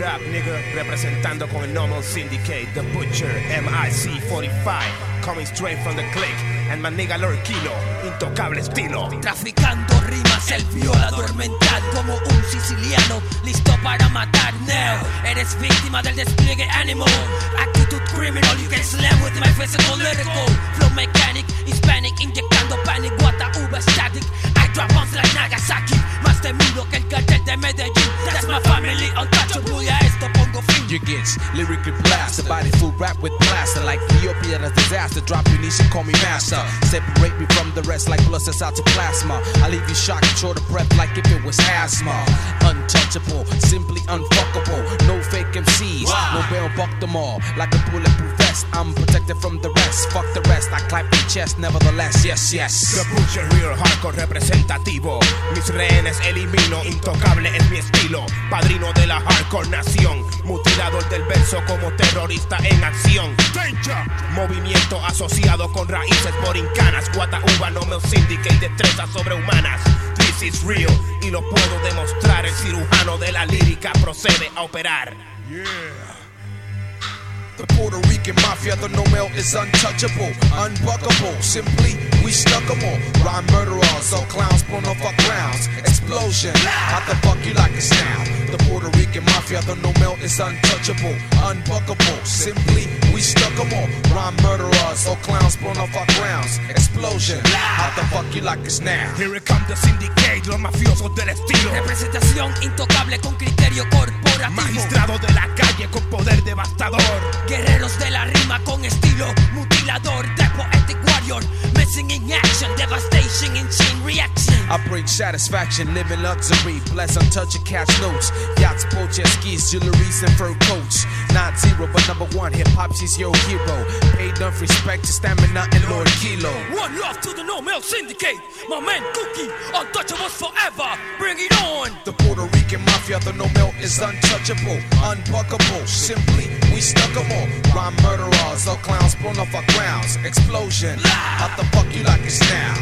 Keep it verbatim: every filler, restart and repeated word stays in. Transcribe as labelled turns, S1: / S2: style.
S1: Word up, nigga, representando con el No Mel Syndicate, The Butcher, M I C forty-five, coming straight from the click, and my nigga Lord Kilo, intocable estilo.
S2: Traficando rimas, el violador mental, como un siciliano, listo para matar. Neo, eres víctima del despliegue animal, actitud criminal, you can slam with my physical lyrical, flow mechanic, hispanic, inyectando panic, guata, uva static, I drop bombs like Nagasaki, más temido que el cartel de Medellín, that's my family, untouchable, y a esto pongo fin.
S3: You get lyrically blasted, body full rap with plaster, like Ethiopia, that's disaster, drop your knees and call me master, separate me from the rest like blood cells out to plasma, I leave you shocked and short of breath like if it was asthma, untouchable, simply unfuckable, no fake M Cs, wow. No bell buck them all, like a bulletproof vest, I'm protected from the rest, fuck the rest, I clap your chest, nevertheless, yes, yes.
S1: The Butcher, real hardcore representativo, mis rehenes elimino, intocable es mi estilo, padrino de la hardcore nación, mutilador del verso como terrorista en acción. Danger. Movimiento asociado con raíces borincanas, guata uva, No Mel Syndicate, destrezas sobrehumanas. This is real y lo puedo demostrar, el cirujano de la lírica procede a operar.
S3: Yeah. The Puerto Rican mafia, the No Mel is untouchable, unbuckable, simply we stuck 'em all. Rhyme murderers, all clowns blown off our grounds. Explosion, how the fuck you like it now? The Puerto Rican mafia, the No Mel is untouchable, unbuckable, simply we stuck 'em all. Rhyme murderers, all clowns blown off our grounds. Explosion, how the fuck you like us now?
S1: Here it comes the Syndicate, los mafiosos del estilo.
S2: Representación intocable con criterio corporativo.
S1: Magistrado de la calle con poder devastador.
S2: Guerreros de la rima con estilo mutilador, the poetic warrior, missing in action, devastation in chain reaction.
S3: I bring satisfaction, live in luxury, bless untouched catch notes, yachts, boat jet skis, jewelries and fur coats. Not zero, but number one, hip hop, she's your hero. Paid enough respect to stamina and Lord Kilo.
S2: One love to the No Mel Syndicate, my man Cookie, untouchables forever, bring it on.
S3: The Puerto Rican mafia, the No Mel is untouchable, unbuckable, simply we stuck 'em all. Rhyme murderers, all clowns blown off our grounds. Explosion, how the fuck you like us now?